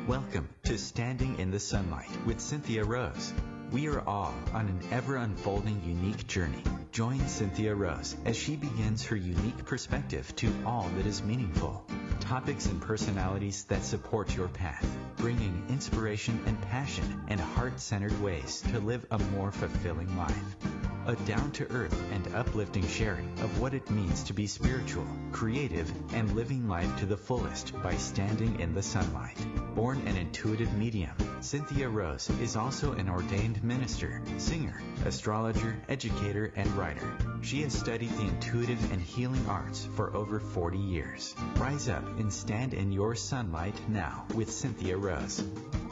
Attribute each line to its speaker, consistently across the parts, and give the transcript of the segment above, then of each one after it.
Speaker 1: Welcome to Standing in the Sunlight with Cynthia Rose. We are all on an ever-unfolding unique journey. Join Cynthia Rose as she begins her unique perspective to all that is meaningful. Topics and personalities that support your path, bringing inspiration and passion and heart-centered ways to live a more fulfilling life. A down-to-earth and uplifting sharing of what it means to be spiritual, creative, and living life to the fullest by standing in the sunlight. Born an intuitive medium, Cynthia Rose is also an ordained minister, singer, astrologer, educator, and writer. She has studied the intuitive and healing arts for over 40 years. Rise up and stand in your sunlight now with Cynthia Rose.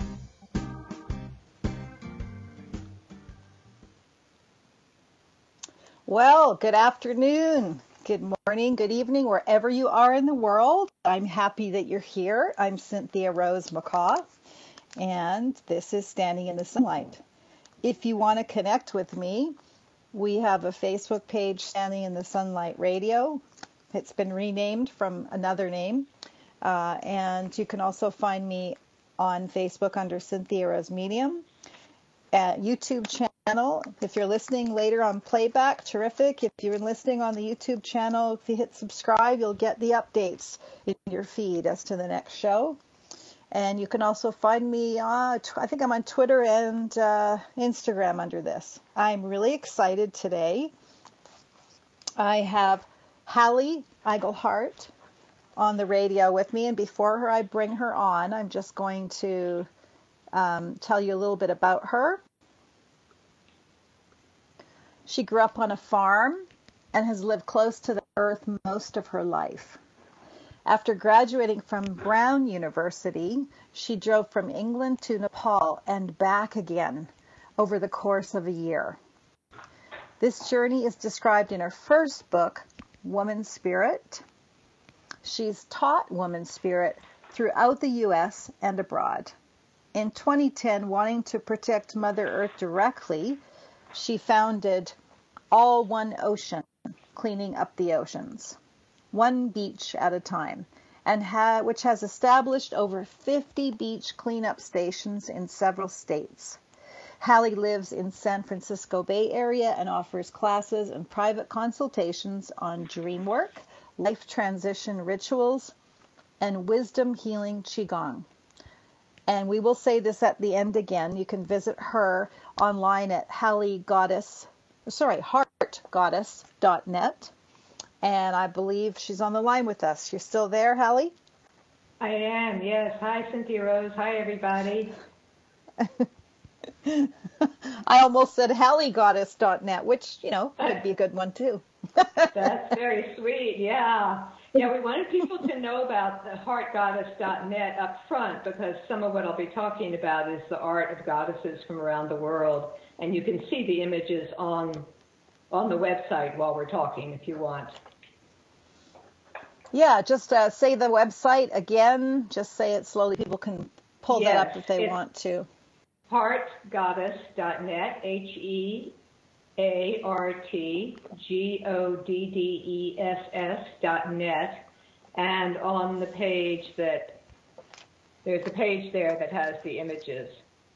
Speaker 2: Well, good afternoon, good morning, good evening, wherever you are in the world. I'm happy that you're here. I'm Cynthia Rose McCaw, and this is Standing in the Sunlight. If you want to connect with me, we have a Facebook page, Standing in the Sunlight Radio. It's been renamed from another name, and you can also find me on Facebook under Cynthia Rose Medium. YouTube channel. If you're listening later on playback, terrific. If you're listening on the YouTube channel, if you hit subscribe, you'll get the updates in your feed as to the next show. And you can also find me, I think I'm on Twitter and Instagram under this. I'm really excited today. I have Hallie Eigelhart on the radio with me, and before I bring her on, I'm just going to tell you a little bit about her. She grew up on a farm and has lived close to the earth most of her life. After graduating from Brown University, she drove from England to Nepal and back again over the course of a year. This journey is described in her first book, Woman Spirit. She's taught Woman Spirit throughout the U.S. and abroad. In 2010, wanting to protect Mother Earth directly, she founded All One Ocean, cleaning up the oceans, one beach at a time, and which has established over 50 beach cleanup stations in several states. Hallie lives in San Francisco Bay Area and offers classes and private consultations on dream work, life transition rituals, and wisdom healing Qigong. And we will say this at the end again. You can visit her online at heartgoddess.net. And I believe she's on the line with us. You're still there, Hallie?
Speaker 3: I am, yes. Hi, Cynthia Rose. Hi, everybody.
Speaker 2: I almost said HallieGoddess.net, which, could be a good one, too.
Speaker 3: That's very sweet, yeah. Yeah, we wanted people to know about the heartgoddess.net up front because some of what I'll be talking about is the art of goddesses from around the world. And you can see the images on the website while we're talking if you want.
Speaker 2: Yeah, just say the website again. Just say it slowly. People can pull that up if they want to.
Speaker 3: Heartgoddess.net, HeartGoddess.net, and on the page there's a page there that has the images.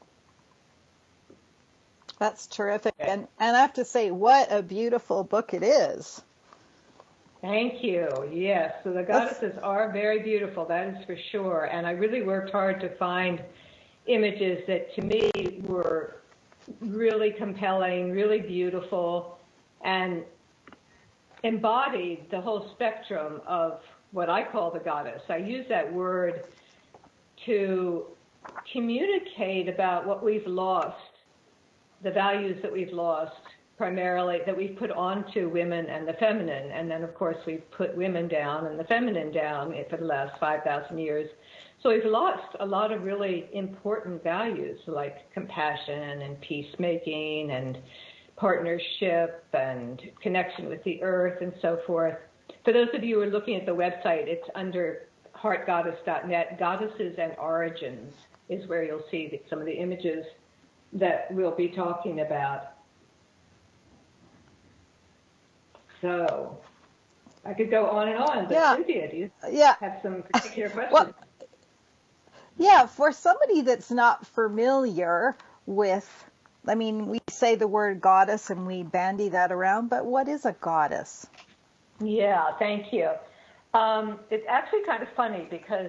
Speaker 2: That's terrific. Okay. And I have to say, what a beautiful book it is.
Speaker 3: Thank you. Yes, so the goddesses are very beautiful, that is for sure. And I really worked hard to find images that to me were really compelling, really beautiful, and embodied the whole spectrum of what I call the goddess. I use that word to communicate about what we've lost, the values that we've lost, primarily that we've put onto women and the feminine. And then, of course, we've put women down and the feminine down for the last 5,000 years. So we've lost a lot of really important values like compassion and peacemaking and partnership and connection with the earth and so forth. For those of you who are looking at the website, it's under heartgoddess.net. Goddesses and Origins is where you'll see some of the images that we'll be talking about. So I could go on and on, but Cynthia, do you have some particular questions?
Speaker 2: Yeah, for somebody that's not familiar with, I mean, we say the word goddess and we bandy that around, but what is a goddess?
Speaker 3: Yeah, thank you. It's actually kind of funny because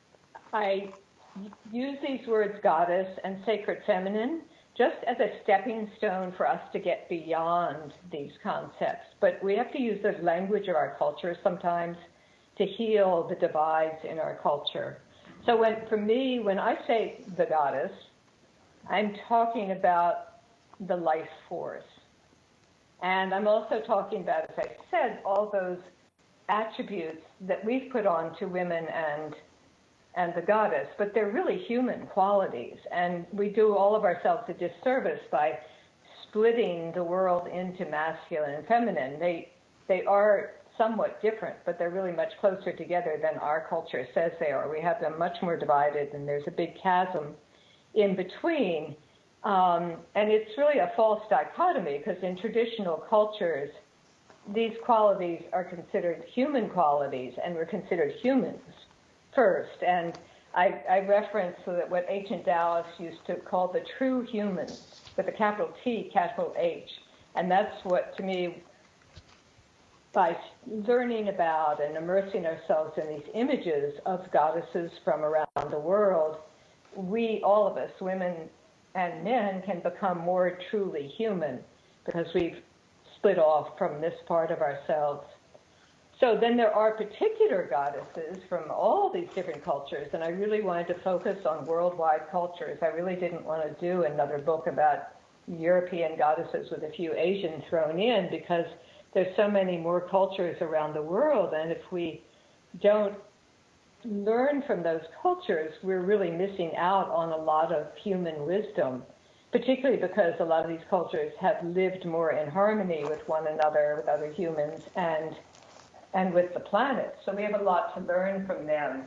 Speaker 3: I use these words goddess and sacred feminine just as a stepping stone for us to get beyond these concepts. But we have to use the language of our culture sometimes to heal the divides in our culture. So for me, when I say the goddess, I'm talking about the life force. And I'm also talking about, as I said, all those attributes that we've put on to women and the goddess, but they're really human qualities. And we do all of ourselves a disservice by splitting the world into masculine and feminine. They are somewhat different, but they're really much closer together than our culture says they are. We have them much more divided, and there's a big chasm in between. And it's really a false dichotomy because in traditional cultures, these qualities are considered human qualities, and we're considered humans first. And I reference that what ancient Taoists used to call the true humans, with a capital T, capital H. And that's what, to me, by learning about and immersing ourselves in these images of goddesses from around the world, we, all of us, women and men, can become more truly human because we've split off from this part of ourselves. So then there are particular goddesses from all these different cultures, and I really wanted to focus on worldwide cultures. I really didn't want to do another book about European goddesses with a few Asian thrown in because there's so many more cultures around the world, and if we don't learn from those cultures, we're really missing out on a lot of human wisdom, particularly because a lot of these cultures have lived more in harmony with one another, with other humans, and with the planet. So we have a lot to learn from them.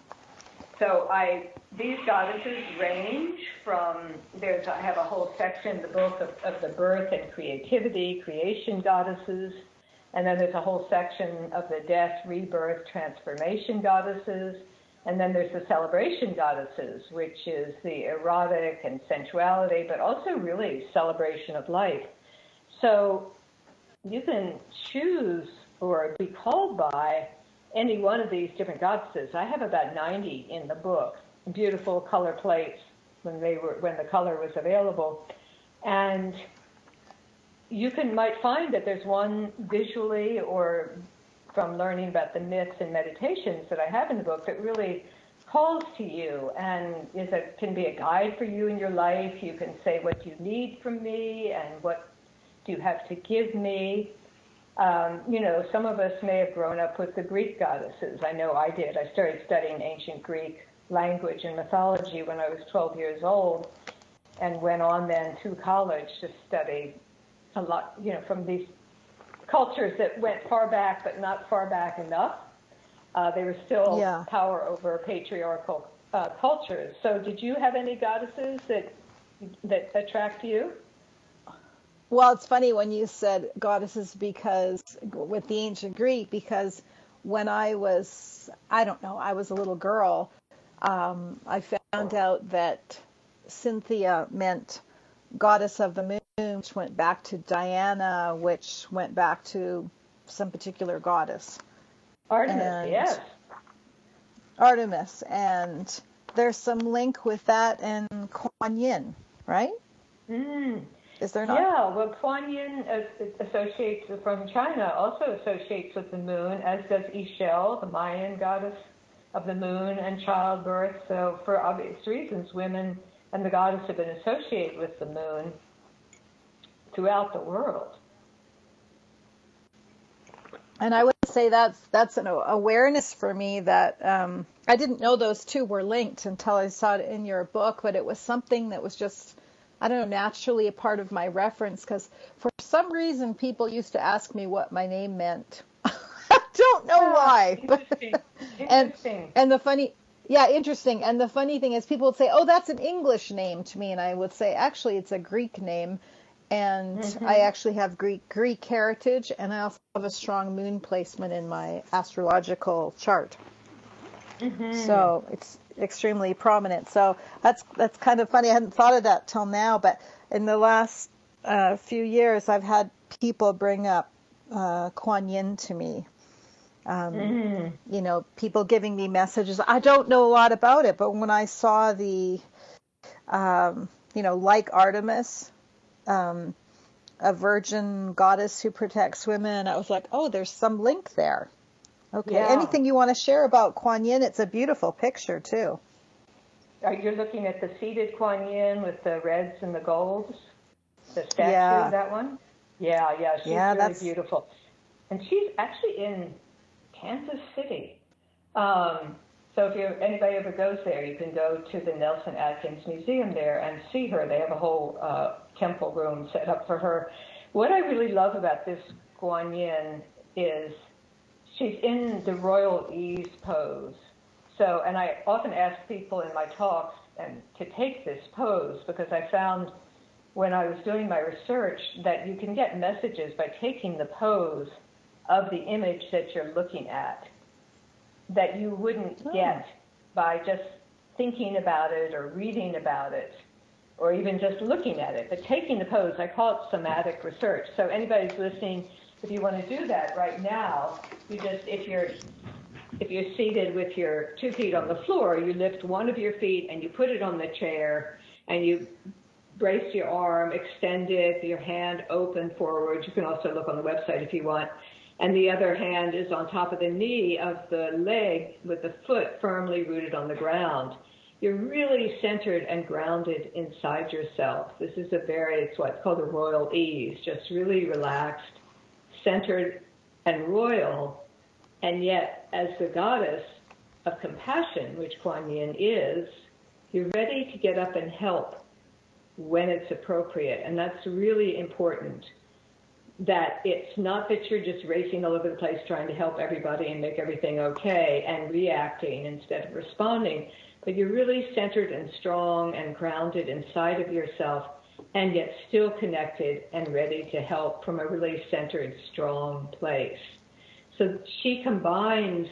Speaker 3: So these goddesses range from, I have a whole section in the book of the birth and creativity, creation goddesses, and then there's a whole section of the death, rebirth, transformation goddesses, and then there's the celebration goddesses, which is the erotic and sensuality, but also really celebration of life. So you can choose or be called by any one of these different goddesses. I have about 90 in the book, beautiful color plates when the color was available. And you might find that there's one visually or from learning about the myths and meditations that I have in the book that really calls to you and can be a guide for you in your life. You can say what you need from me and what do you have to give me. Some of us may have grown up with the Greek goddesses. I know I did. I started studying ancient Greek language and mythology when I was 12 years old and went on then to college to study a lot, from these cultures that went far back, but not far back enough. They were still power over patriarchal cultures. So did you have any goddesses that attract you?
Speaker 2: Well, it's funny when you said goddesses because with the ancient Greek, because when I was a little girl, I found out that Cynthia meant goddess of the moon, which went back to Diana, which went back to some particular goddess.
Speaker 3: Artemis, yes.
Speaker 2: Artemis, and there's some link with that in Kuan Yin, right? Is there not?
Speaker 3: Yeah, well, Kuan Yin associates from China, also associates with the moon, as does Ixchel, the Mayan goddess of the moon and childbirth. So for obvious reasons, women and the goddess have been associated with the moon throughout the world.
Speaker 2: And I would say that's an awareness for me that I didn't know those two were linked until I saw it in your book, but it was something that was just, I don't know, naturally a part of my reference, because for some reason people used to ask me what my name meant. I don't know why.
Speaker 3: Interesting.
Speaker 2: And the funny, interesting. And the funny thing is people would say, oh, that's an English name to me. And I would say, actually, it's a Greek name. And I actually have Greek heritage, and I also have a strong moon placement in my astrological chart. So it's extremely prominent. So that's kind of funny. I hadn't thought of that till now, but in the last few years, I've had people bring up Kuan Yin to me. People giving me messages. I don't know a lot about it, but when I saw the, like Artemis, a virgin goddess who protects women, I was like, oh, there's some link there. Okay.
Speaker 3: Yeah.
Speaker 2: Anything you want to share about Kuan Yin? It's a beautiful picture too.
Speaker 3: You're looking at the seated Kuan Yin with the reds and the golds, the statue, that one? Yeah, she's really beautiful. And she's actually in Kansas City. So if anybody ever goes there, you can go to the Nelson Atkins Museum there and see her. They have a whole temple room set up for her. What I really love about this Kuan Yin is she's in the royal ease pose. So, and I often ask people in my talks to take this pose because I found when I was doing my research that you can get messages by taking the pose of the image that you're looking at that you wouldn't get by just thinking about it or reading about it or even just looking at it. But taking the pose, I call it somatic research. So anybody's listening, if you want to do that right now, you just, if you're seated with your 2 feet on the floor, you lift one of your feet and you put it on the chair and you brace your arm, extend it, your hand open forward. You can also look on the website if you want. And the other hand is on top of the knee of the leg with the foot firmly rooted on the ground. You're really centered and grounded inside yourself. This is it's what's called a royal ease, just really relaxed, centered and royal. And yet, as the goddess of compassion, which Kuan Yin is, you're ready to get up and help when it's appropriate. And that's really important, that it's not that you're just racing all over the place trying to help everybody and make everything okay and reacting instead of responding, but you're really centered and strong and grounded inside of yourself and yet still connected and ready to help from a really centered, strong place. So she combines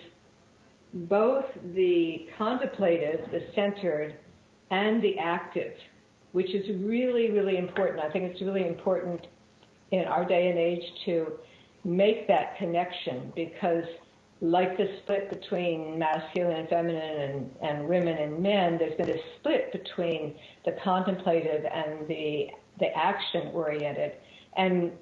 Speaker 3: both the contemplative, the centered, and the active, which is really, really important. I think it's really important in our day and age to make that connection because like the split between masculine and feminine and women and men, there's been a split between the contemplative and the action-oriented. And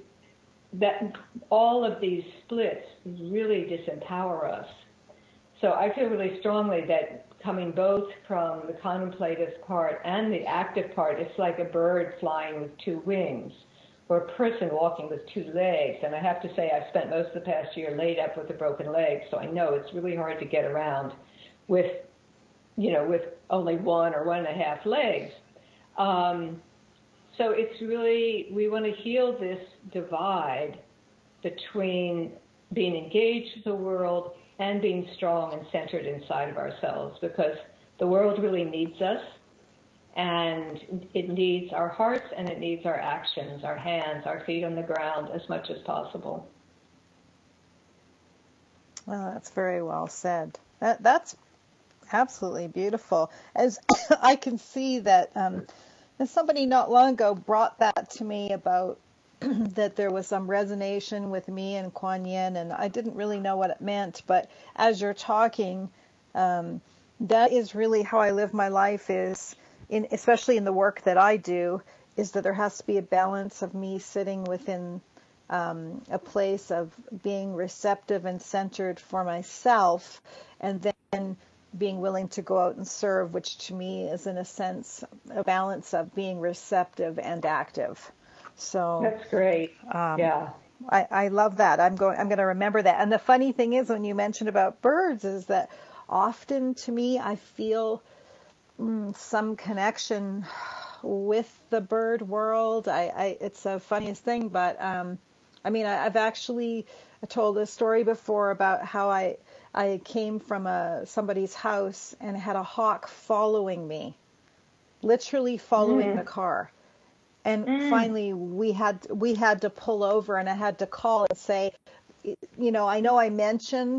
Speaker 3: all of these splits really disempower us. So I feel really strongly that coming both from the contemplative part and the active part, it's like a bird flying with 2 wings or a person walking with 2 legs. And I have to say I've spent most of the past year laid up with a broken leg, so I know it's really hard to get around with only 1 or 1.5 legs. So it's really, we want to heal this divide between being engaged with the world and being strong and centered inside of ourselves, because the world really needs us, and it needs our hearts and it needs our actions, our hands, our feet on the ground as much as possible.
Speaker 2: Well, that's very well said. That's absolutely beautiful. As I can see that somebody not long ago brought that to me about that there was some resonation with me and Kuan Yin, and I didn't really know what it meant. But as you're talking, that is really how I live my life, especially in the work that I do, is that there has to be a balance of me sitting within a place of being receptive and centered for myself, and then being willing to go out and serve, which to me is, in a sense, a balance of being receptive and active. So
Speaker 3: that's great. Yeah,
Speaker 2: I love that. I'm going to remember that. And the funny thing is, when you mentioned about birds, is that often to me I feel some connection with the bird world. It's the funniest thing, but I've actually told a story before about how I came from somebody's house and had a hawk following me, literally following the car. And finally we had to pull over, and I had to call and say, I know I mentioned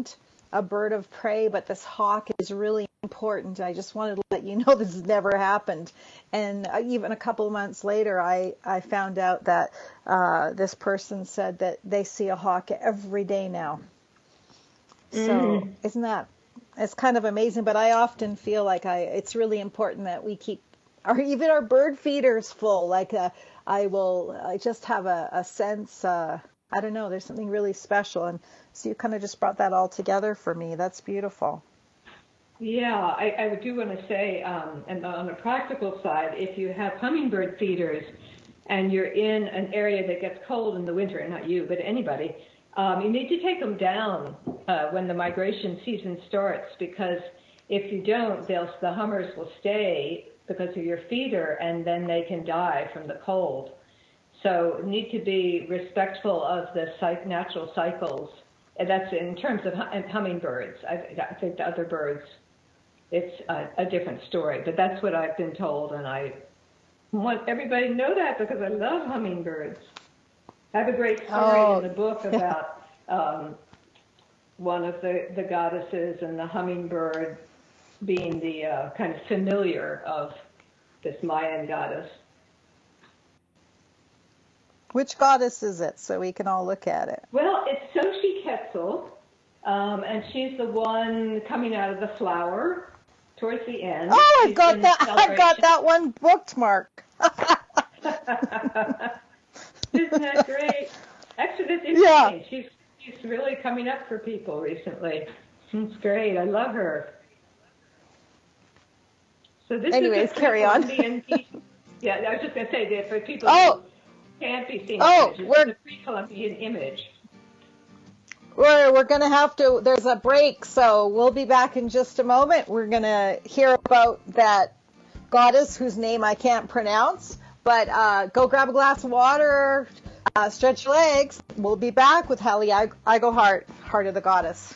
Speaker 2: a bird of prey, but this hawk is really important. I just wanted to let you know this has never happened. And even a couple of months later, I found out that this person said that they see a hawk every day now. So isn't that, it's kind of amazing, but I often feel like it's really important that we keep even our bird feeders full. Like I just have a sense, I don't know, there's something really special. And so you kind of just brought that all together for me. That's beautiful.
Speaker 3: Yeah, I do want to say, and on the practical side, if you have hummingbird feeders and you're in an area that gets cold in the winter, not you, but anybody, you need to take them down when the migration season starts, because if you don't, the hummers will stay because of your feeder, and then they can die from the cold. So you need to be respectful of the natural cycles. And that's in terms of hummingbirds. I think the other birds, it's a different story. But that's what I've been told, and I want everybody to know that because I love hummingbirds. I have a great story in the book about one of the goddesses and the hummingbird being the kind of familiar of this Mayan goddess.
Speaker 2: Which goddess is it, so we can all look at it?
Speaker 3: Well, it's Xochitl, and she's the one coming out of the flower towards the end.
Speaker 2: Oh, I've got that one booked, Mark.
Speaker 3: Isn't that great? Actually, that's interesting. Yeah. She's really coming up for people recently. It's great. I love her. So this is
Speaker 2: carry on.
Speaker 3: Yeah, I was just going to say that for people who can't be seen, it's a pre-Columbian image.
Speaker 2: We're going to have to, there's a break, so we'll be back in just a moment. We're going to hear about that goddess whose name I can't pronounce, but go grab a glass of water, stretch your legs. We'll be back with Hallie Eichelhart, Heart of the Goddess.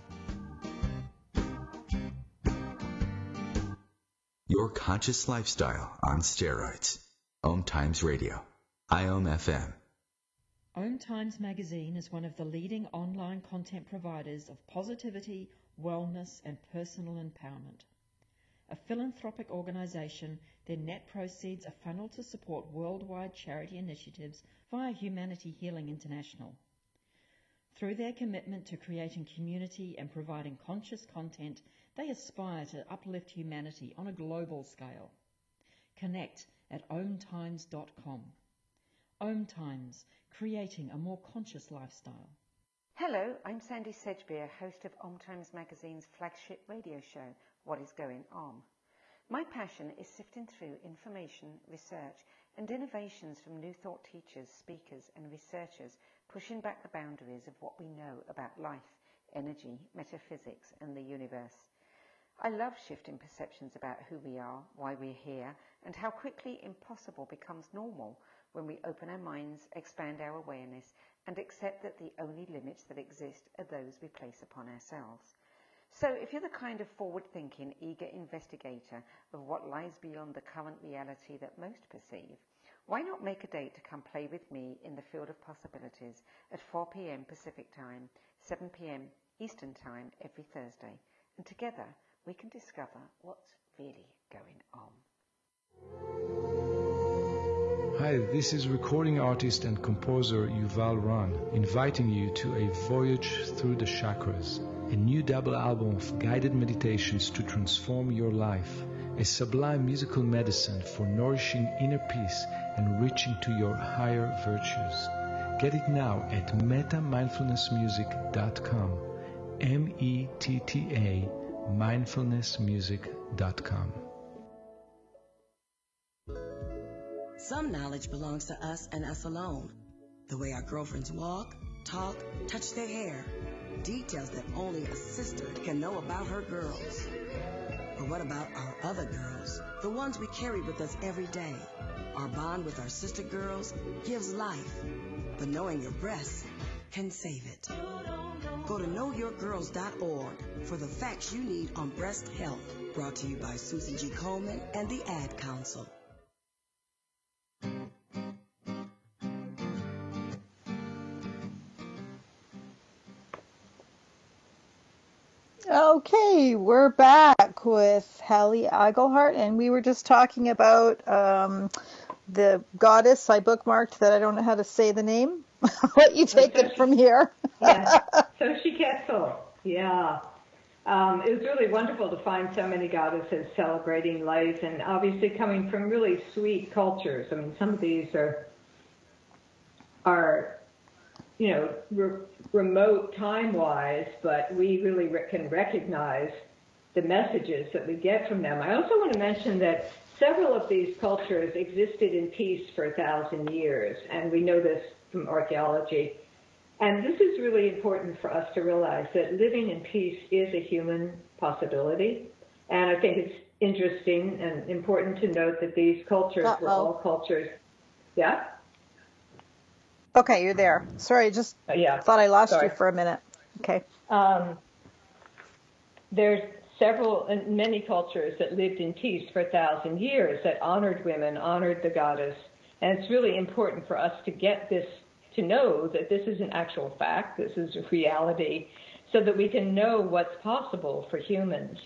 Speaker 1: Your conscious lifestyle on steroids. Om Times Radio. IOM FM.
Speaker 4: Om Times Magazine is one of the leading online content providers of positivity, wellness, and personal empowerment. A philanthropic organization, their net proceeds are funneled to support worldwide charity initiatives via Humanity Healing International. Through their commitment to creating community and providing conscious content, they aspire to uplift humanity on a global scale. Connect at omtimes.com. Om Times, creating a more conscious lifestyle.
Speaker 5: Hello, I'm Sandy Sedgbeer, host of Om Times Magazine's flagship radio show, What is Going On? My passion is sifting through information, research, and innovations from new thought teachers, speakers, and researchers, pushing back the boundaries of what we know about life, energy, metaphysics, and the universe. I love shifting perceptions about who we are, why we're here, and how quickly impossible becomes normal when we open our minds, expand our awareness, and accept that the only limits that exist are those we place upon ourselves. So if you're the kind of forward-thinking, eager investigator of what lies beyond the current reality that most perceive, why not make a date to come play with me in the field of possibilities at 4 p.m. Pacific Time, 7 p.m. Eastern Time every Thursday, and together we can discover what's really going on.
Speaker 6: Hi, this is recording artist and composer Yuval Ran, inviting you to a voyage through the chakras, a new double album of guided meditations to transform your life, a sublime musical medicine for nourishing inner peace and reaching to your higher virtues. Get it now at metamindfulnessmusic.com, METTA mindfulnessmusic.com.
Speaker 7: Some knowledge belongs to us and us alone. The way our girlfriends walk, talk, touch their hair. Details that only a sister can know about her girls. But what about our other girls? The ones we carry with us every day. Our bond with our sister girls gives life. But knowing your breasts can save it. Go to knowyourgirls.org for the facts you need on breast health. Brought to you by Susan G. Komen and the Ad Council.
Speaker 2: Okay, we're back with Hallie Eigelhart, and we were just talking about the goddess I bookmarked that I don't know how to say the name. I'll let you take it from here.
Speaker 3: Yeah, Xochitl Quetzal. Yeah. It was really wonderful to find so many goddesses celebrating life, and obviously coming from really sweet cultures. I mean, some of these are remote time-wise, but we really can recognize the messages that we get from them. I also want to mention that several of these cultures existed in peace for 1,000 years, and we know this from archaeology. And this is really important for us to realize that living in peace is a human possibility. And I think it's interesting and important to note that these cultures were all cultures. Yeah?
Speaker 2: Okay, you're there. Sorry, I just thought I lost you for a minute. Okay.
Speaker 3: There's many cultures that lived in peace for 1,000 years, that honored women, honored the goddess. And it's really important for us to get this, to know that this is an actual fact, this is a reality, so that we can know what's possible for humans.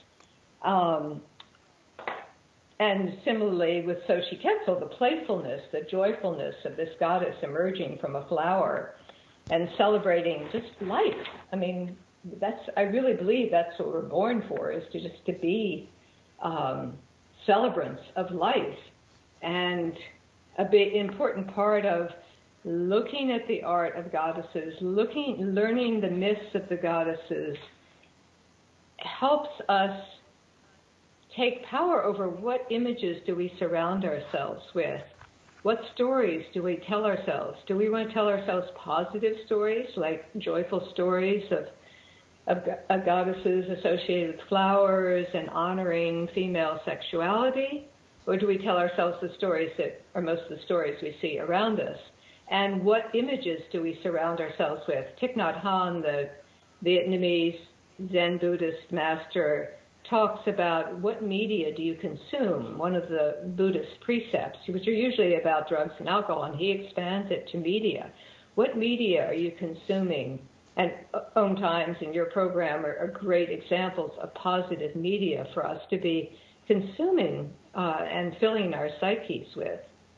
Speaker 3: And similarly with Xochitl Quetzal, the playfulness, the joyfulness of this goddess emerging from a flower and celebrating just life. I mean, I really believe that's what we're born for, is to be celebrants of life. And a big important part of looking at the art of goddesses, learning the myths of the goddesses, helps us take power over what images do we surround ourselves with. What stories do we tell ourselves? Do we want to tell ourselves positive stories, like joyful stories of goddesses associated with flowers and honoring female sexuality? Or do we tell ourselves the stories that are most of the stories we see around us? And what images do we surround ourselves with? Thich Nhat Hanh, the Vietnamese Zen Buddhist master, talks about what media do you consume, one of the Buddhist precepts, which are usually about drugs and alcohol, and he expands it to media. What media are you consuming? And Om Times and your program are great examples of positive media for us to be consuming and filling our psyches with.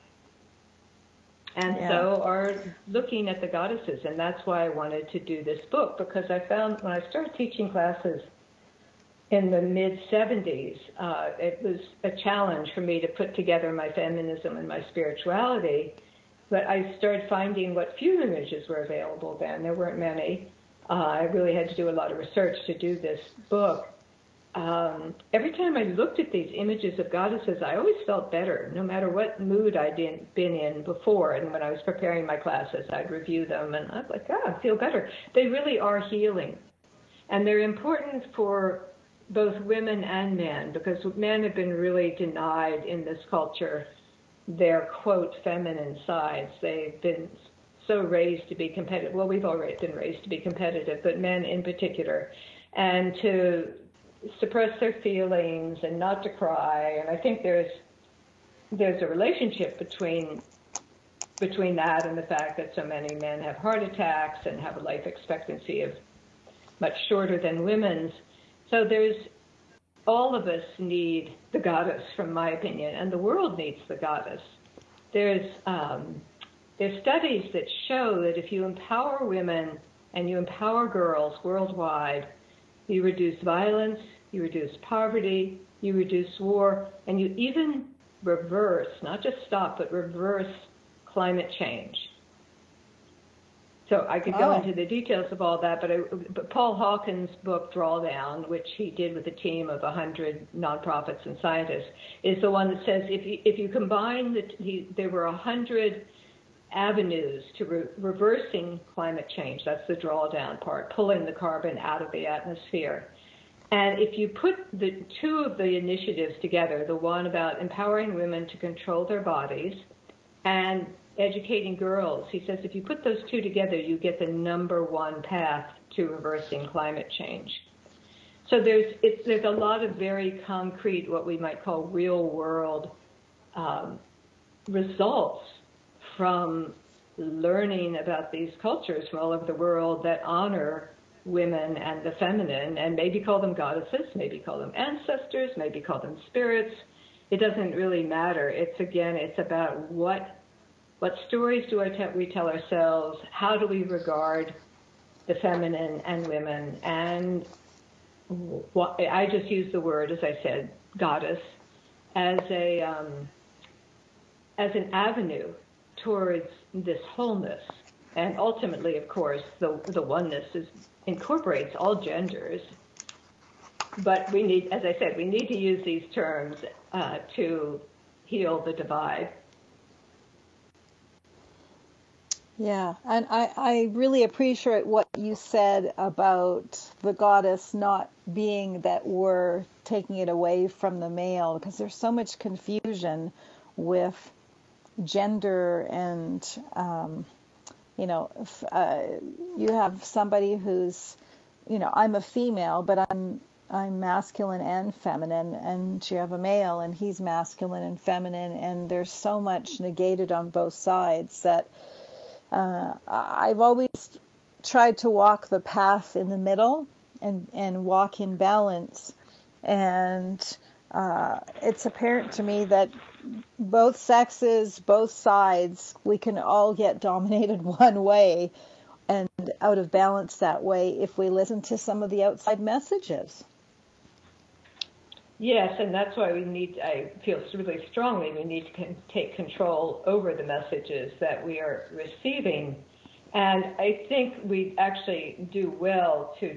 Speaker 3: And so are looking at the goddesses, and that's why I wanted to do this book, because I found when I started teaching classes in the mid-'70s, it was a challenge for me to put together my feminism and my spirituality, but I started finding what few images were available then. There weren't many. I really had to do a lot of research to do this book. Every time I looked at these images of goddesses, I always felt better, no matter what mood I'd been in before. And when I was preparing my classes, I'd review them, and I'd like, I feel better. They really are healing. And they're important for both women and men, because men have been really denied in this culture their, quote, feminine sides. They've been so raised to be competitive. Well, we've already been raised to be competitive, but men in particular. And to suppress their feelings and not to cry. And I think there's a relationship between that and the fact that so many men have heart attacks and have a life expectancy of much shorter than women's. So all of us need the goddess, from my opinion, and the world needs the goddess. There's studies that show that if you empower women and you empower girls worldwide, you reduce violence, you reduce poverty, you reduce war, and you even reverse, not just stop, but reverse climate change. So I could go into the details of all that, but Paul Hawkins' book, Drawdown, which he did with a team of 100 nonprofits and scientists, is the one that says if you combine there were 100 avenues to reversing climate change. That's the drawdown part, pulling the carbon out of the atmosphere. And if you put the two of the initiatives together, the one about empowering women to control their bodies and educating girls, he says if you put those two together, you get the #1 path to reversing climate change. So there's a lot of very concrete, what we might call real world results from learning about these cultures from all over the world that honor women and the feminine, and maybe call them goddesses, maybe call them ancestors, maybe call them spirits. It doesn't really matter. It's about what stories do we tell ourselves? How do we regard the feminine and women? And I just use the word, as I said, goddess, as an avenue towards this wholeness. And ultimately, of course, the oneness incorporates all genders. But we need, as I said, we need to use these terms to heal the divide.
Speaker 2: Yeah, and I really appreciate what you said about the goddess not being that we're taking it away from the male, because there's so much confusion with gender and, you have somebody who's, I'm a female, but I'm masculine and feminine, and you have a male and he's masculine and feminine, and there's so much negated on both sides that I've always tried to walk the path in the middle and walk in balance. And it's apparent to me that both sexes, both sides, we can all get dominated one way and out of balance that way if we listen to some of the outside messages.
Speaker 3: Yes, and that's why I feel really strongly we need to take control over the messages that we are receiving. And I think we actually do well to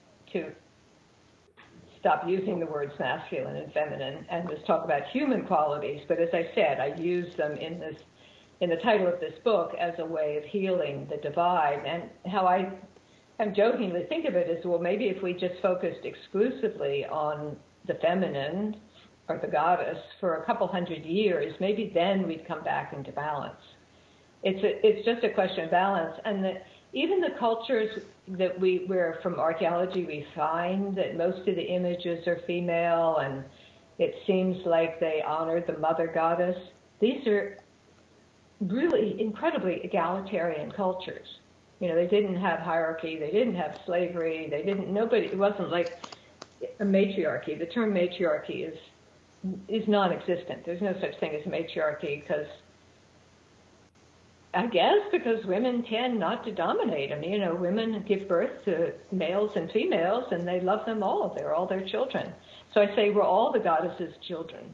Speaker 3: stop using the words masculine and feminine and just talk about human qualities. But as I said, I use them in the title of this book as a way of healing the divide. And how I'm jokingly think of it is, well, maybe if we just focused exclusively on the feminine or the goddess for a couple hundred years, maybe then we'd come back into balance. It's just a question of balance. And even the cultures that where from archaeology we find that most of the images are female and it seems like they honor the mother goddess, these are really incredibly egalitarian cultures. They didn't have hierarchy, they didn't have slavery, it wasn't like a matriarchy. The term matriarchy is non-existent. There's no such thing as matriarchy because women tend not to dominate. Women give birth to males and females and they love them all. They're all their children. So I say we're all the goddess's children.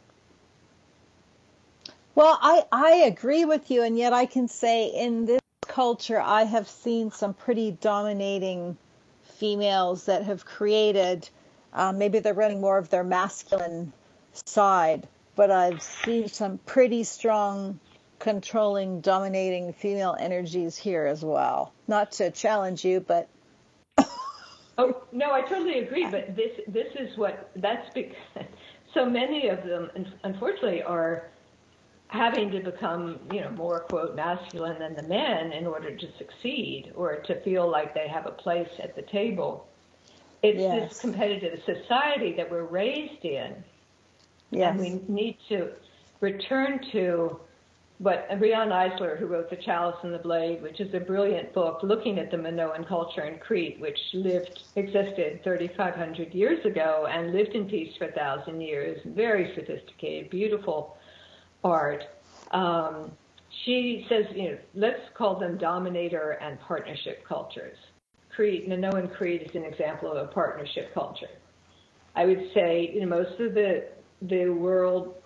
Speaker 2: Well, I agree with you, and yet I can say in this culture I have seen some pretty dominating females that have created, maybe they're running more of their masculine side, but I've seen some pretty strong, controlling, dominating female energies here as well. Not to challenge you, but...
Speaker 3: Oh, no, I totally agree, but this is so many of them, unfortunately, are having to become, more, quote, masculine than the men in order to succeed or to feel like they have a place at the table. It's this competitive society that we're raised in. Yes. And we need to return to what Riane Eisler, who wrote The Chalice and the Blade, which is a brilliant book looking at the Minoan culture in Crete, which existed 3,500 years ago and lived in peace for 1,000 years, very sophisticated, beautiful art. She says, let's call them dominator and partnership cultures. Minoan Crete is an example of a partnership culture. I would say, most of the world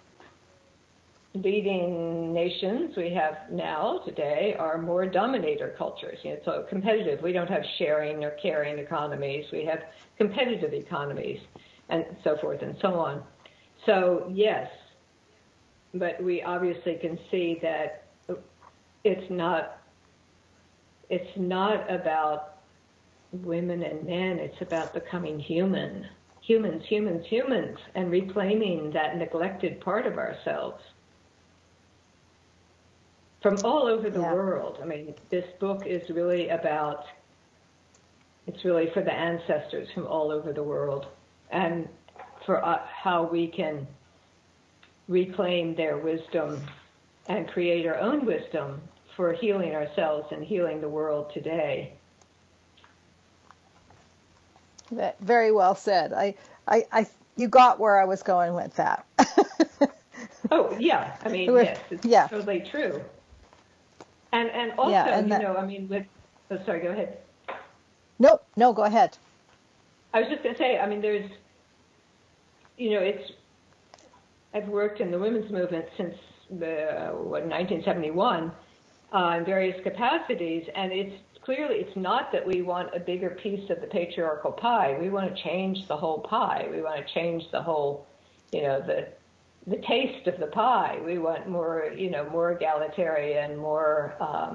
Speaker 3: leading nations we have now today are more dominator cultures. So competitive. We don't have sharing or caring economies. We have competitive economies and so forth and so on. So yes, but we obviously can see that it's not about women and men. It's about becoming humans, and reclaiming that neglected part of ourselves from all over the world. This book is really it's really for the ancestors from all over the world, and for how we can reclaim their wisdom and create our own wisdom for healing ourselves and healing the world today.
Speaker 2: Very well said. You got where I was going with that.
Speaker 3: Oh, yeah. I mean, yes, it's totally true. And also, I mean, sorry, go ahead.
Speaker 2: No, go ahead.
Speaker 3: I was just going to say, I mean, there's, I've worked in the women's movement since 1971 in various capacities, and it's not that we want a bigger piece of the patriarchal pie. We want to change the whole pie. We want to change the whole, the taste of the pie. We want more, more egalitarian, more,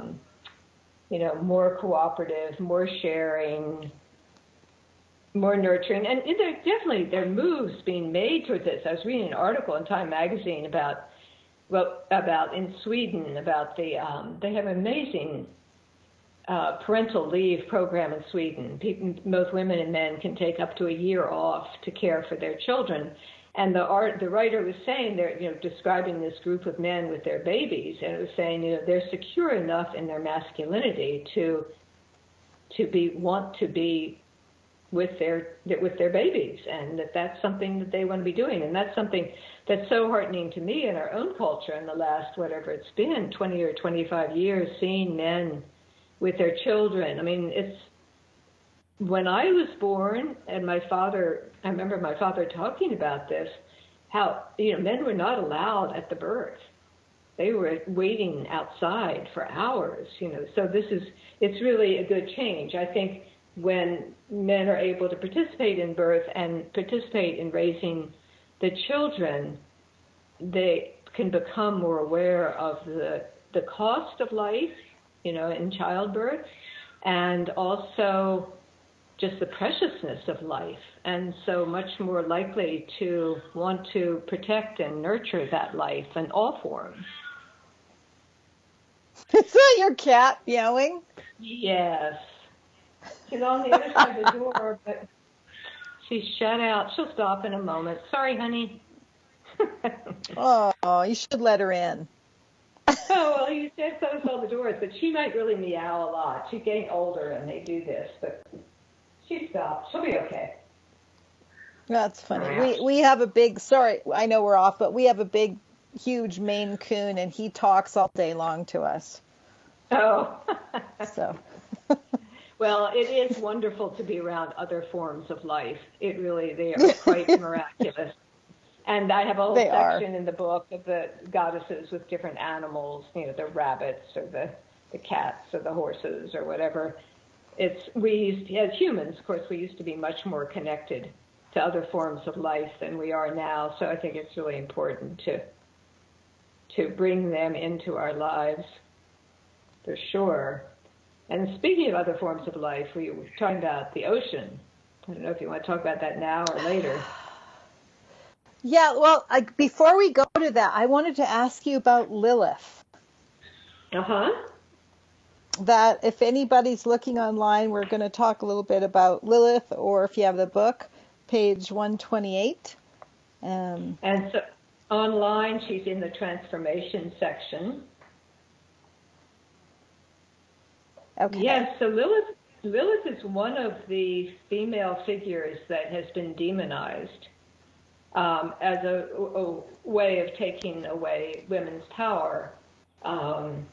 Speaker 3: more cooperative, more sharing, more nurturing. And there are moves being made towards this. I was reading an article in Time magazine about in Sweden, about they have an amazing parental leave program in Sweden. Both women and men can take up to a year off to care for their children. And the writer was saying, they're describing this group of men with their babies, and it was saying, they're secure enough in their masculinity to want to be with their babies, and that's something that they want to be doing. And that's something that's so heartening to me in our own culture in the last, whatever it's been, 20 or 25 years, seeing men with their children. I mean, when I was born, and I remember my father talking about this, how, men were not allowed at the birth. They were waiting outside for hours, so it's really a good change. I think when men are able to participate in birth and participate in raising the children, they can become more aware of the cost of life, in childbirth, and also just the preciousness of life, and so much more likely to want to protect and nurture that life in all forms.
Speaker 2: Is that your cat meowing?
Speaker 3: Yes. She's on the other side of the door, but she's shut out. She'll stop in a moment. Sorry, honey.
Speaker 2: Oh, you should let her in.
Speaker 3: Oh, well, you said close all the doors, but she might really meow a lot. She's getting older, and they do this, but she stopped. She'll be okay.
Speaker 2: That's funny. We have a big, sorry, I know we're off, but we have a big, huge Maine Coon, and he talks all day long to us.
Speaker 3: Oh.
Speaker 2: So.
Speaker 3: Well, it is wonderful to be around other forms of life. They are quite miraculous. And I have a whole section in the book of the goddesses with different animals, the rabbits or the cats or the horses or whatever. As humans, of course, we used to be much more connected to other forms of life than we are now. So I think it's really important to bring them into our lives, for sure. And speaking of other forms of life, we were talking about the ocean. I don't know if you want to talk about that now or later.
Speaker 2: Yeah, well, before we go to that, I wanted to ask you about Lilith.
Speaker 3: Uh-huh.
Speaker 2: That if anybody's looking online, we're going to talk a little bit about Lilith, or if you have the book, page 128.
Speaker 3: And so online, she's in the transformation section.
Speaker 2: Okay.
Speaker 3: Yes, so Lilith is one of the female figures that has been demonized as a way of taking away women's power. And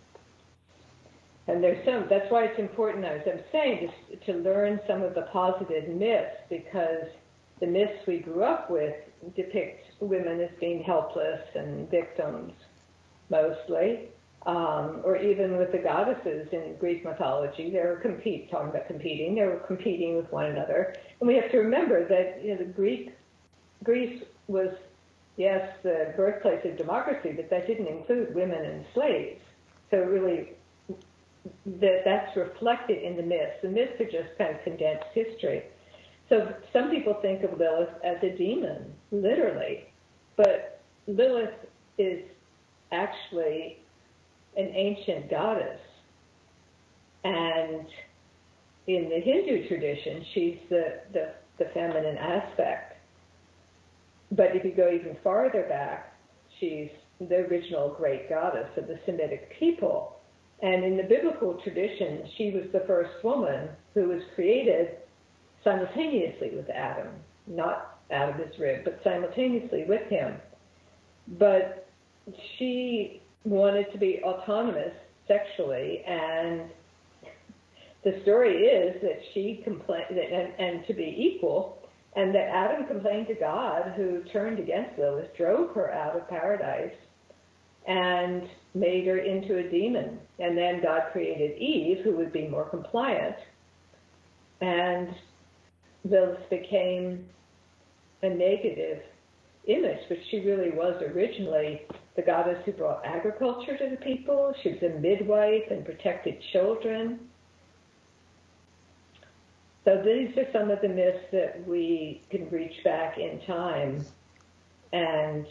Speaker 3: that's why it's important, as I'm saying, to learn some of the positive myths, because the myths we grew up with depict women as being helpless and victims, mostly. Or even with the goddesses in Greek mythology, they were competing with one another. And we have to remember that Greece was, yes, the birthplace of democracy, but that didn't include women and slaves. So really, that's reflected in the myths. The myths are just kind of condensed history. So some people think of Lilith as a demon, literally. But Lilith is actually an ancient goddess. And in the Hindu tradition, she's the feminine aspect. But if you go even farther back, she's the original great goddess of the Semitic people. And in the biblical tradition, she was the first woman who was created simultaneously with Adam, not out of his rib, but simultaneously with him. But she wanted to be autonomous sexually, and the story is that she complained, and to be equal, and that Adam complained to God, who turned against Lilith, drove her out of paradise, and made her into a demon. And then God created Eve, who would be more compliant, and Lilith became a negative image, but she really was originally the goddess who brought agriculture to the people. She was a midwife and protected children. So these are some of the myths that we can reach back in time and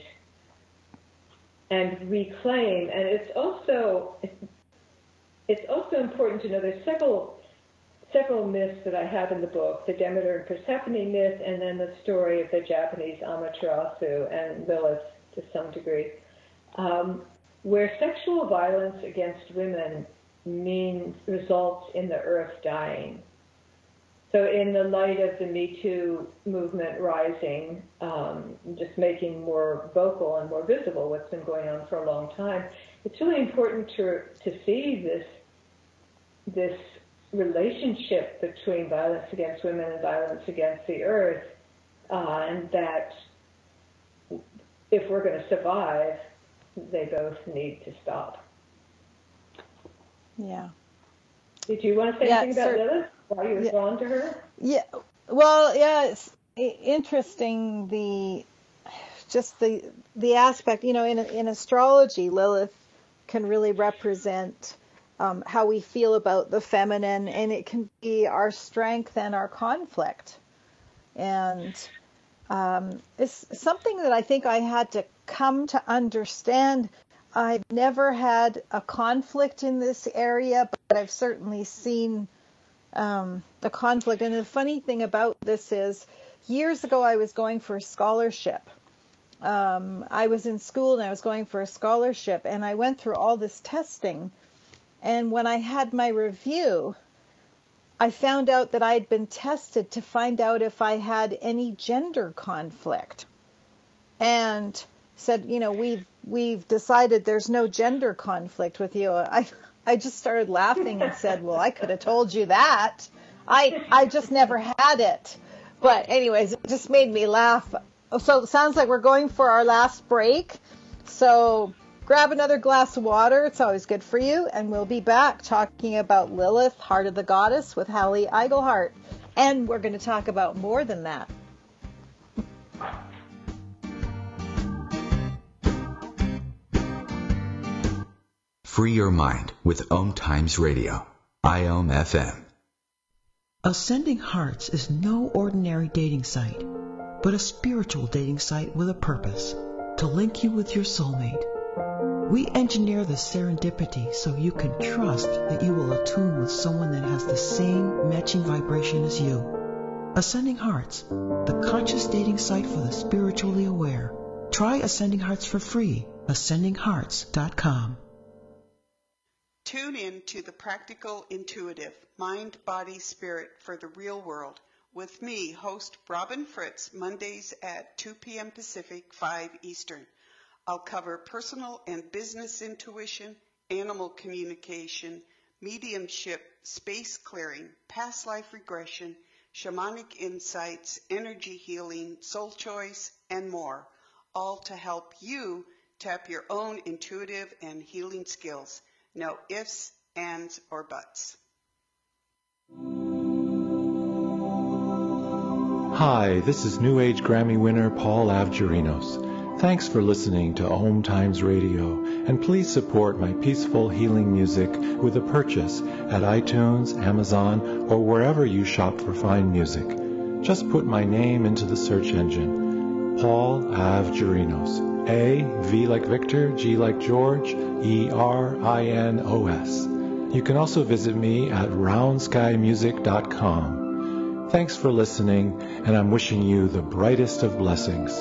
Speaker 3: reclaim. And it's also important to know there's several myths that I have in the book: the Demeter and Persephone myth, and then the story of the Japanese Amaterasu and Lilith to some degree, where sexual violence against women results in the earth dying. So in the light of the Me Too movement rising, just making more vocal and more visible what's been going on for a long time, it's really important to see this relationship between violence against women and violence against the earth, and that if we're going to survive, they both need to stop.
Speaker 2: Yeah.
Speaker 3: Did you want to say anything about Lilith? Why you were drawn to her?
Speaker 2: Yeah. Well, yeah, it's interesting the aspect, in astrology, Lilith can really represent how we feel about the feminine, and it can be our strength and our conflict. And it's something that I think I had to come to understand. I've never had a conflict in this area, but I've certainly seen the conflict. And the funny thing about this is, years ago I was going for a scholarship. I was in school and I was going for a scholarship, and I went through all this testing. And when I had my review, I found out that I'd been tested to find out if I had any gender conflict. And said, we've decided there's no gender conflict with you. I just started laughing and said, well, I could have told you that. I just never had it. But anyways, it just made me laugh. So it sounds like we're going for our last break. So grab another glass of water. It's always good for you. And we'll be back talking about Lilith, Heart of the Goddess, with Hallie Eigelhart. And we're going to talk about more than that.
Speaker 1: Free your mind with Om Times Radio, IOM FM.
Speaker 8: Ascending Hearts is no ordinary dating site, but a spiritual dating site with a purpose, to link you with your soulmate. We engineer the serendipity so you can trust that you will attune with someone that has the same matching vibration as you. Ascending Hearts, the conscious dating site for the spiritually aware. Try Ascending Hearts for free, ascendinghearts.com.
Speaker 9: Tune in to the Practical Intuitive, Mind, Body, Spirit for the Real World with me, host Robin Fritz, Mondays at 2 p.m. Pacific, 5 Eastern. I'll cover personal and business intuition, animal communication, mediumship, space clearing, past life regression, shamanic insights, energy healing, soul choice, and more, all to help you tap your own intuitive and healing skills. No ifs, ands, or buts.
Speaker 6: Hi, this is New Age Grammy winner Paul Avgerinos. Thanks for listening to Om Times Radio, and please support my peaceful healing music with a purchase at iTunes, Amazon, or wherever you shop for fine music. Just put my name into the search engine, Paul Avgerinos. A, V like Victor, G like George, E-R-I-N-O-S. You can also visit me at roundskymusic.com. Thanks for listening, and I'm wishing you the brightest of blessings.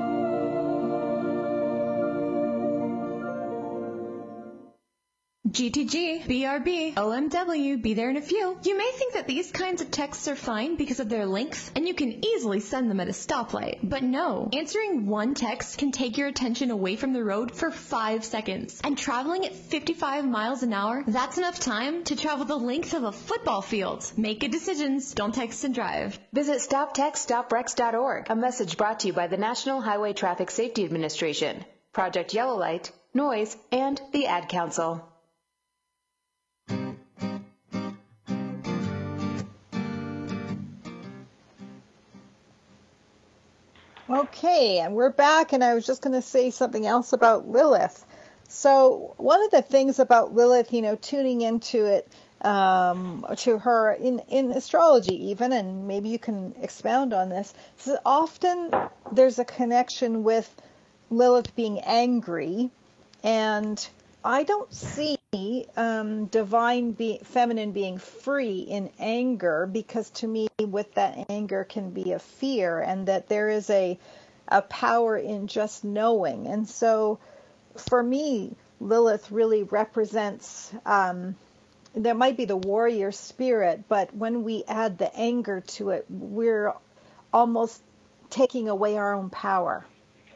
Speaker 10: GW GTG, BRB, OMW, be there in a few. You may think that these kinds of texts are fine because of their length, and you can easily send them at a stoplight. But no, answering one text can take your attention away from the road for 5 seconds. And traveling at 55 miles an hour, that's enough time to travel the length of a football field. Make good decisions. Don't text and drive.
Speaker 11: Visit StopTextStopWrecks.org. A message brought to you by the National Highway Traffic Safety Administration, Project Yellow Light, Noise, and the Ad Council.
Speaker 2: Okay, and we're back, and I was just going to say something else about Lilith. So one of the things about Lilith, tuning into it, to her in astrology even, and maybe you can expound on this, is that often there's a connection with Lilith being angry, and I don't see feminine being free in anger, because to me with that anger can be a fear, and that there is a power in just knowing. And so for me, Lilith really represents, there might be the warrior spirit, but when we add the anger to it, we're almost taking away our own power.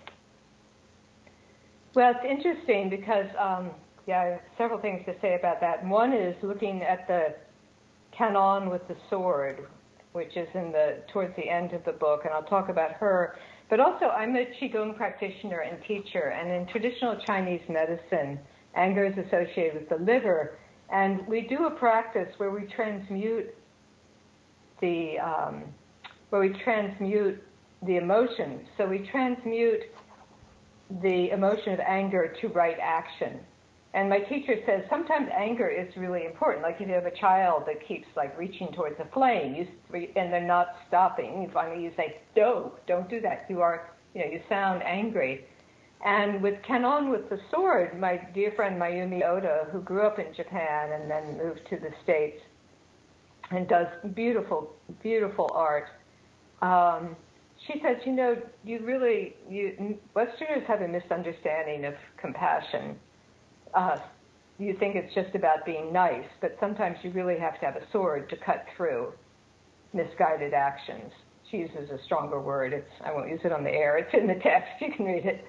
Speaker 3: Well, it's interesting because, I have several things to say about that. One is looking at the Canon with the sword, which is towards the end of the book, and I'll talk about her. But also, I'm a Qigong practitioner and teacher, and in traditional Chinese medicine, anger is associated with the liver, and we do a practice where we transmute the emotions. So we transmute the emotion of anger to right action. And my teacher says sometimes anger is really important. Like if you have a child that keeps reaching towards a flame, and they're not stopping, finally you say, no, don't do that. You sound angry. And with Canon with the sword, my dear friend Mayumi Oda, who grew up in Japan and then moved to the States and does beautiful, beautiful art, she says, Westerners have a misunderstanding of compassion. You think it's just about being nice, but sometimes you really have to have a sword to cut through misguided actions. She uses a stronger word. I won't use it on the air. It's in the text. You can read it.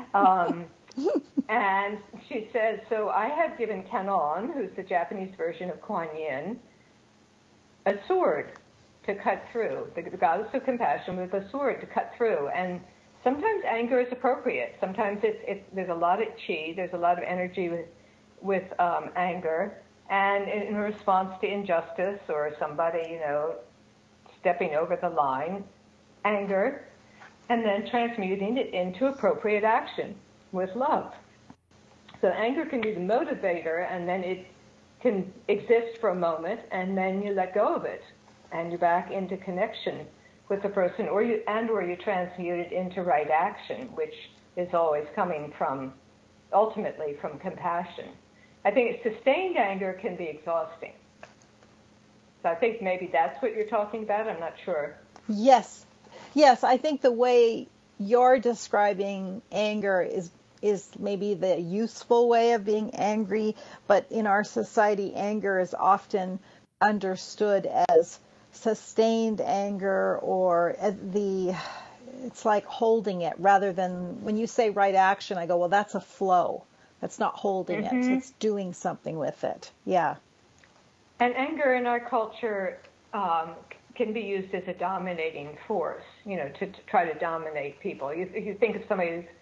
Speaker 3: And she says, so I have given Canon, who's the Japanese version of Kuan Yin, a sword to cut through, the goddess of compassion with a sword to cut through. And sometimes anger is appropriate. Sometimes there's a lot of chi, there's a lot of energy with anger, and in response to injustice or somebody, stepping over the line, anger, and then transmuting it into appropriate action with love. So anger can be the motivator, and then it can exist for a moment, and then you let go of it, and you're back into connection with the person, or you transmute it into right action, which is always coming ultimately from compassion. I think sustained anger can be exhausting. So I think maybe that's what you're talking about. I'm not sure.
Speaker 2: Yes. I think the way you're describing anger is maybe the useful way of being angry, but in our society, anger is often understood as sustained anger, or it's like holding it, rather than when you say right action, I go, well, that's a flow. That's not holding it. It's doing something with it. Yeah.
Speaker 3: And anger in our culture can be used as a dominating force, to try to dominate people. If you think of somebody who's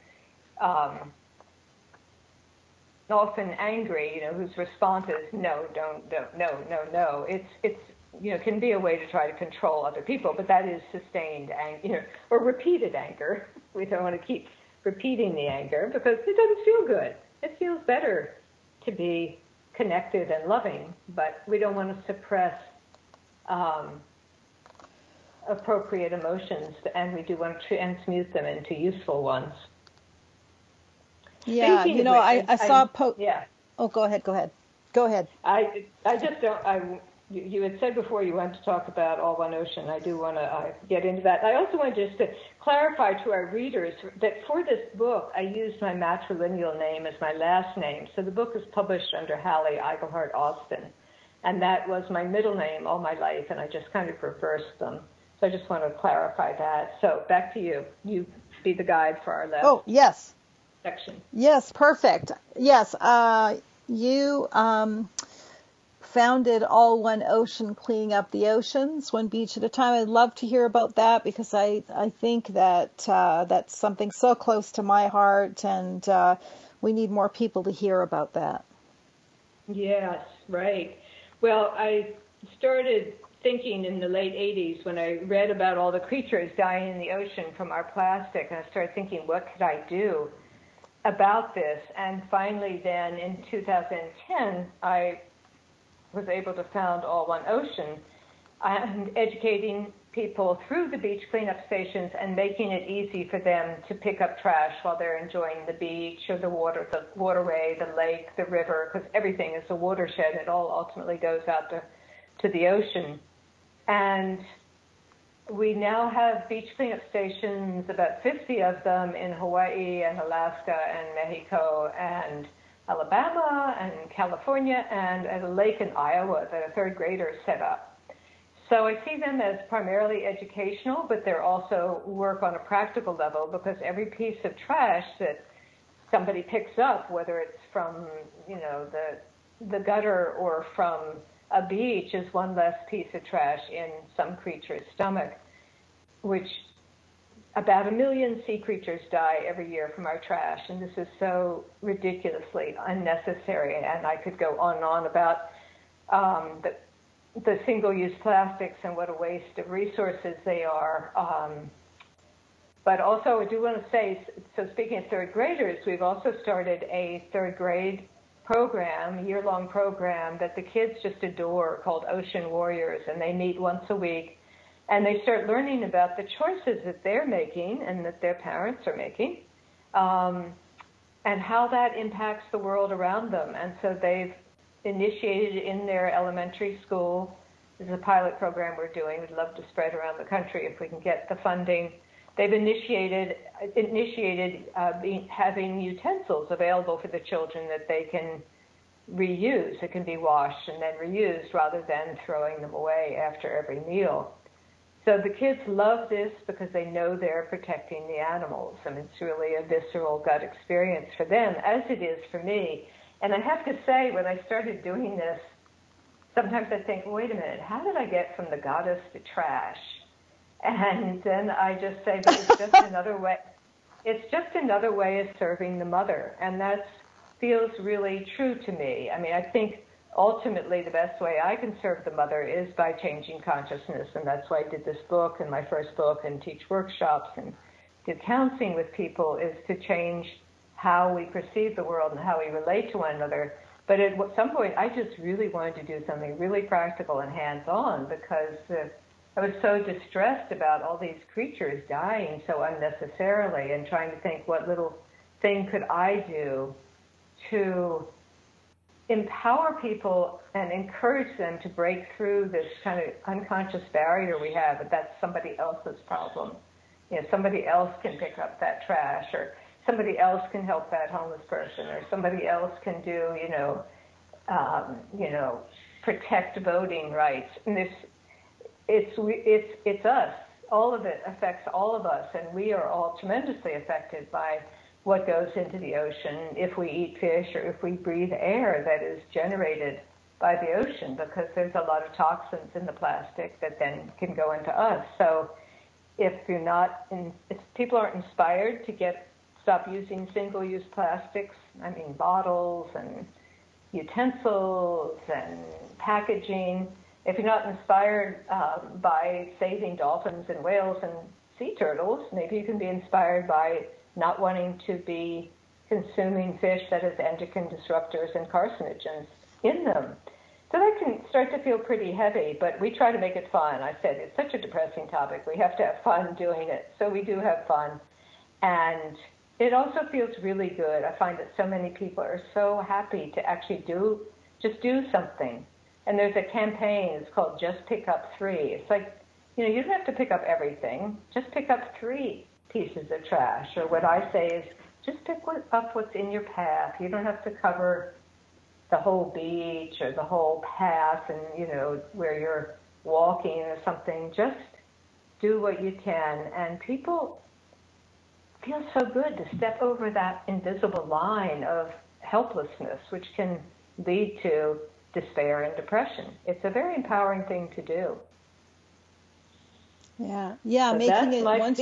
Speaker 3: often angry, whose response is no, no. It's can be a way to try to control other people, but that is sustained anger, or repeated anger. We don't want to keep repeating the anger because it doesn't feel good. It feels better to be connected and loving, but we don't want to suppress appropriate emotions, and we do want to transmute them into useful ones.
Speaker 2: Yeah, I saw a post. Yeah. Oh, go ahead. I
Speaker 3: you had said before you wanted to talk about All One Ocean. I do want to get into that. I also want just to clarify to our readers that for this book, I used my matrilineal name as my last name. So the book is published under Hallie Eigelhart Austin. And that was my middle name all my life, and I just kind of reversed them. So I just want to clarify that. So back to you. You be the guide for our last section.
Speaker 2: Yes, perfect. Yes, you founded All One Ocean, cleaning up the oceans, one beach at a time. I'd love to hear about that because I think that that's something so close to my heart, and we need more people to hear about that.
Speaker 3: Yes, right. Well, I started thinking in the late 80s when I read about all the creatures dying in the ocean from our plastic, and I started thinking, what could I do about this? And finally then in 2010, I was able to found All One Ocean and educating people through the beach cleanup stations and making it easy for them to pick up trash while they're enjoying the beach or the waterway, the lake, the river, because everything is a watershed. It all ultimately goes out to the ocean. And we now have beach cleanup stations, about 50 of them in Hawaii and Alaska and Mexico and Alabama and California, and at a lake in Iowa that a third grader set up. So I see them as primarily educational, but they're also work on a practical level, because every piece of trash that somebody picks up, whether it's from, the gutter or from a beach, is one less piece of trash in some creature's stomach, which about 1 million sea creatures die every year from our trash, and this is so ridiculously unnecessary. And I could go on and on about the single-use plastics and what a waste of resources they are. But also I do want to say, so speaking of third graders, we've also started a third grade program, year-long program that the kids just adore, called Ocean Warriors, and they meet once a week. And they start learning about the choices that they're making and that their parents are making, and how that impacts the world around them. And so they've initiated in their elementary school. This is a pilot program we're doing. We'd love to spread around the country if we can get the funding. They've initiated having utensils available for the children that they can reuse. It can be washed and then reused rather than throwing them away after every meal. So the kids love this because they know they're protecting the animals. I mean, it's really a visceral gut experience for them, as it is for me. And I have to say, when I started doing this, sometimes I think, wait a minute, how did I get from the goddess to trash? And then I just say that it's just another way. It's just another way of serving the mother, and that feels really true to me. I mean, I think ultimately the best way I can serve the mother is by changing consciousness, and that's why I did this book and my first book and teach workshops and do counseling with people, is to change how we perceive the world and how we relate to one another. But at some point, I just really wanted to do something really practical and hands-on, because I was so distressed about all these creatures dying so unnecessarily, and trying to think, what little thing could I do to empower people and encourage them to break through this kind of unconscious barrier we have, that that's somebody else's problem. Somebody else can pick up that trash, or somebody else can help that homeless person, or somebody else can do, protect voting rights. And it's us. All of it affects all of us, and we are all tremendously affected by what goes into the ocean if we eat fish or if we breathe air that is generated by the ocean, because there's a lot of toxins in the plastic that then can go into us. So if people aren't inspired to stop using single-use plastics, I mean bottles and utensils and packaging, if you're not inspired by saving dolphins and whales and sea turtles, maybe you can be inspired by not wanting to be consuming fish that has endocrine disruptors and carcinogens in them. So that can start to feel pretty heavy, but we try to make it fun. I said it's such a depressing topic. We have to have fun doing it. So we do have fun. And it also feels really good. I find that so many people are so happy to actually do something. And there's a campaign, it's called Just Pick Up 3. It's like, you know, you don't have to pick up everything. Just pick up 3 pieces of trash. Or what I say is, just pick up what's in your path. You don't have to cover the whole beach or the whole path and, you know, where you're walking or something. Just do what you can. And people feel so good to step over that invisible line of helplessness, which can lead to despair and depression. It's a very empowering thing to do.
Speaker 2: Yeah,
Speaker 3: So
Speaker 2: making it
Speaker 3: once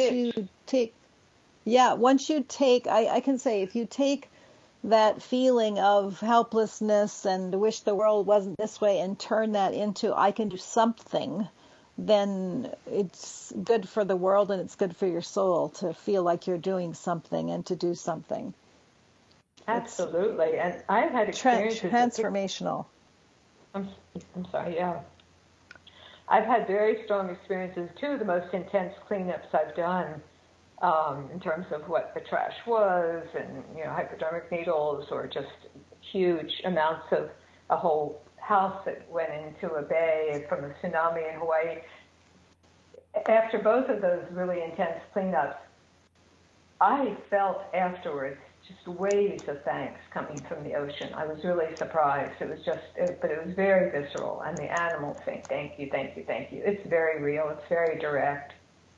Speaker 2: you take, I can say, if you take that feeling of helplessness and wish the world wasn't this way and turn that into I can do something, then it's good for the world and it's good for your soul to feel like you're doing something and to do something.
Speaker 3: Absolutely. And I've had experiences.
Speaker 2: Transformational.
Speaker 3: I'm sorry, yeah. I've had very strong experiences. 2 of the most intense cleanups I've done in terms of what the trash was and, you know, hypodermic needles or just huge amounts of a whole house that went into a bay from a tsunami in Hawaii. After both of those really intense cleanups, I felt afterwards just waves of thanks coming from the ocean. I was really surprised. It was but it was very visceral. And the animals saying, thank you, thank you, thank you. It's very real. It's very direct.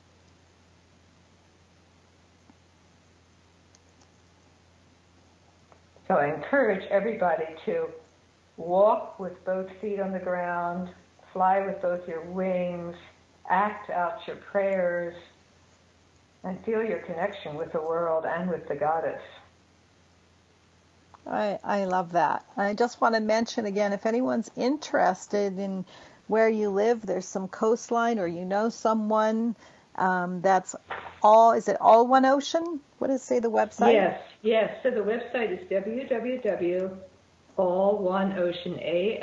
Speaker 3: So I encourage everybody to walk with both feet on the ground, fly with both your wings, act out your prayers, and feel your connection with the world and with the goddess.
Speaker 2: I love that. I just want to mention again, if anyone's interested in where you live, there's some coastline or you know someone that's all, is it All One Ocean? What does it say, the website?
Speaker 3: Yes. So the website is www.alloneocean,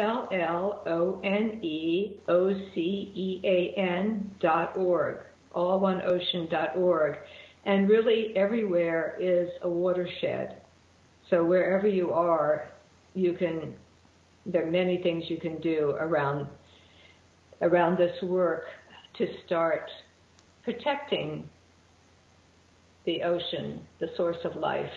Speaker 3: ALLONEOCEAN.org, alloneocean.org. And really everywhere is a watershed. So wherever you are, there are many things you can do around this work to start protecting the ocean, the source of life.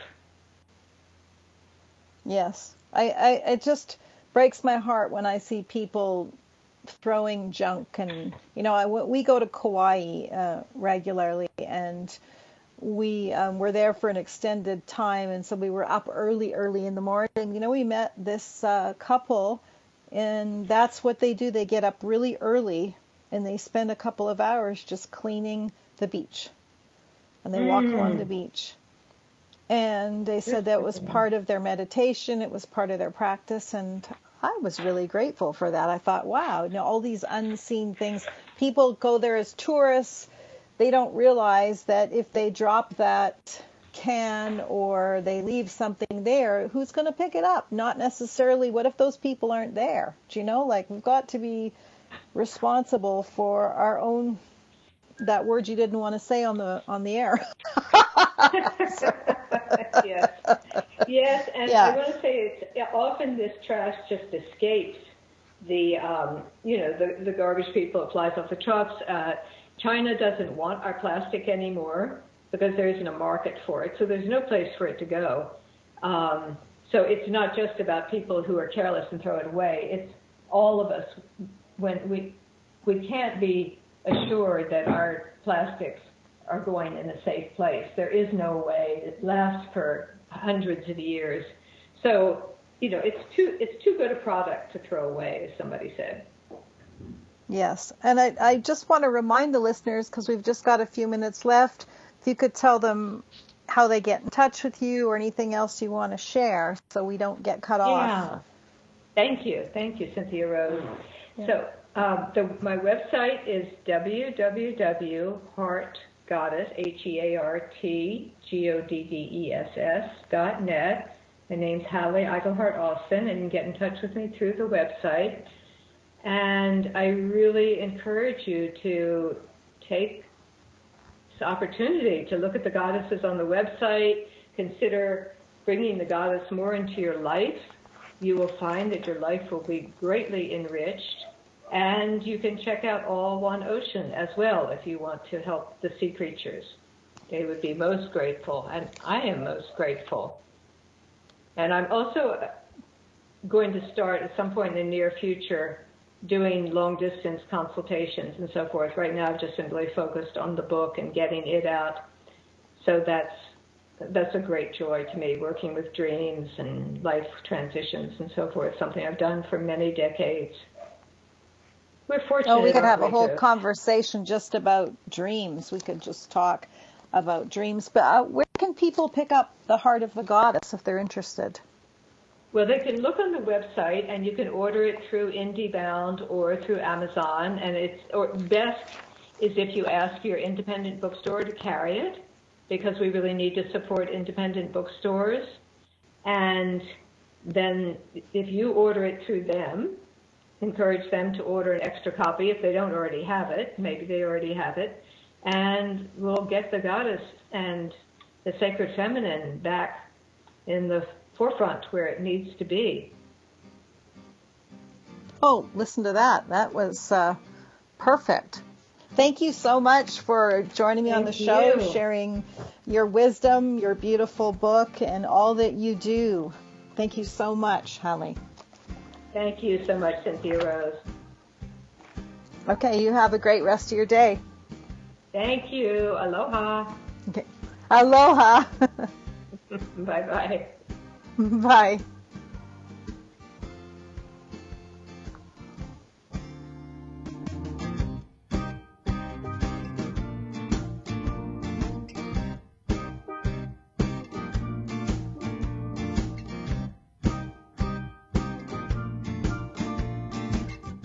Speaker 2: Yes. It just breaks my heart when I see people throwing junk. And, you know, we go to Kauai regularly, and we were there for an extended time, and so we were up early in the morning. You know, we met this couple, and that's what they do. They get up really early, and they spend a couple of hours just cleaning the beach. And they walk along the beach. And they said that was part of their meditation. It was part of their practice. And I was really grateful for that. I thought, wow, you know, all these unseen things. People go there as tourists. They don't realize that if they drop that can or they leave something there, who's going to pick it up? Not necessarily, what if those people aren't there? Do you know, like, we've got to be responsible for our own, that word you didn't want to say on the air.
Speaker 3: Yes, and I want to say often this trash just escapes the garbage people. It flies off the trucks. China doesn't want our plastic anymore because there isn't a market for it. So there's no place for it to go. So it's not just about people who are careless and throw it away. It's all of us. When we can't be assured that our plastics are going in a safe place. There is no way. It lasts for hundreds of years. So, you know, it's too good a product to throw away, as somebody said.
Speaker 2: Yes. And I just want to remind the listeners, because we've just got a few minutes left, if you could tell them how they get in touch with you or anything else you want to share so we don't get cut off.
Speaker 3: Thank you, Cynthia Rose. Yeah. So my website is www.heartgoddess, HEARTGODDESS.net. My name's Hallie Eichelhart Alston, and you can get in touch with me through the website. And I really encourage you to take this opportunity to look at the goddesses on the website, consider bringing the goddess more into your life, you will find that your life will be greatly enriched. And you can check out All One Ocean as well if you want to help the sea creatures. They would be most grateful, and I am most grateful. And I'm also going to start at some point in the near future doing long-distance consultations and so forth. Right now I've just been really focused on the book and getting it out. So that's a great joy to me, working with dreams and life transitions and so forth, something I've done for many decades. We're fortunate.
Speaker 2: Oh, we could have a whole conversation just about dreams. We could just talk about dreams. But where can people pick up The Heart of the Goddess if they're interested?
Speaker 3: Well, they can look on the website, and you can order it through IndieBound or through Amazon. And best is if you ask your independent bookstore to carry it, because we really need to support independent bookstores. And then if you order it through them, encourage them to order an extra copy if they don't already have it. Maybe they already have it. And we'll get the goddess and the sacred feminine back in the forefront where it needs to be.
Speaker 2: Oh, listen to that. That was perfect. Thank you so much for joining me on the show, sharing your wisdom, your beautiful book, and all that you do. Thank you so much, Hallie.
Speaker 3: Thank you so much, Cynthia Rose.
Speaker 2: Okay, you have a great rest of your day.
Speaker 3: Thank you. Aloha.
Speaker 2: Okay. Aloha.
Speaker 3: Bye-bye.
Speaker 2: Bye.